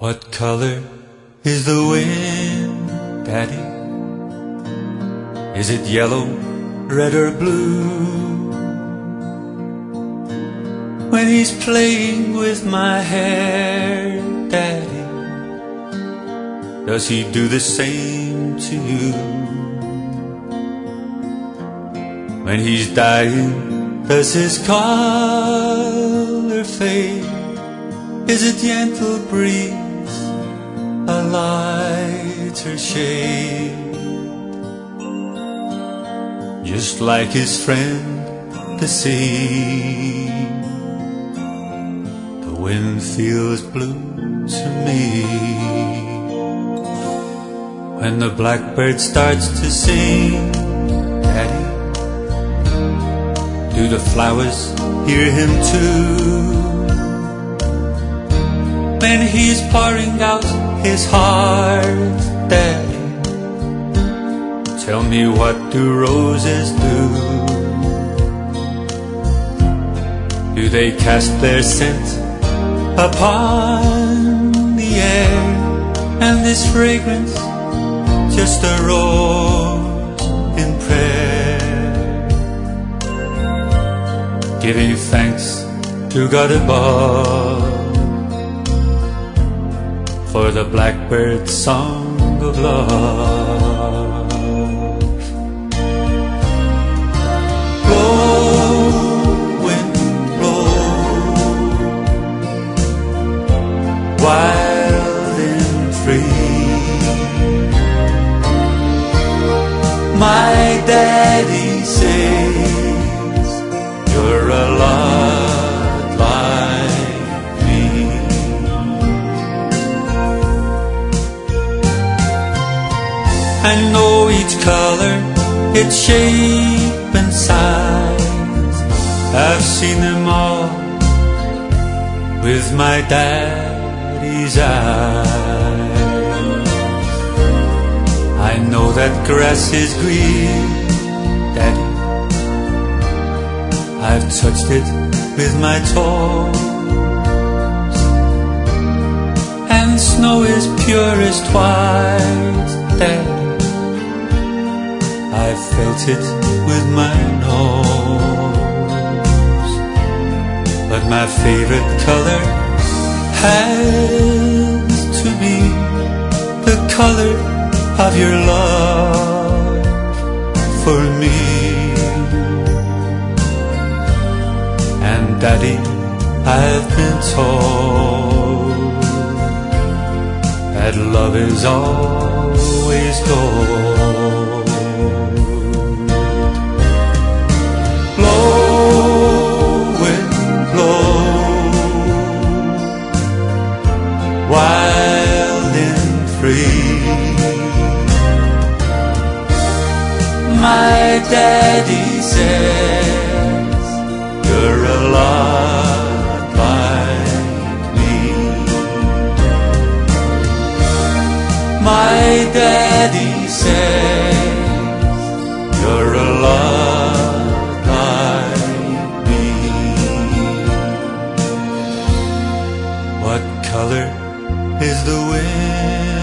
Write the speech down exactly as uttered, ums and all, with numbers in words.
What color is the wind, Daddy? Is it yellow, red or blue? When he's playing with my hair, Daddy, does he do the same to you? When he's dying, does his color fade? Is it gentle breeze, a lighter shade? Just like his friend, the sea, the wind feels blue to me. When the blackbird starts to sing, Daddy, do the flowers hear him too? When he's pouring out his heart, Daddy, tell me, what do roses do? Do they cast their scent upon the air? And this fragrance, just a rose in prayer, giving thanks to God above for the blackbird's song of love. Blow, wind, blow, wild and free. My daddy says you're a lot like me. I know each color, its shape and size. I've seen them all with my daddy's eyes. I know that grass is green, Daddy, I've touched it with my toes. And snow is pure as twice, Daddy, I felt it with my nose. But my favorite color has to be the color of your love for me. And Daddy, I've been told that love is always gold. Wild and free. My daddy says you're a lot like me. My daddy says you're a lot like me. What color is the wind?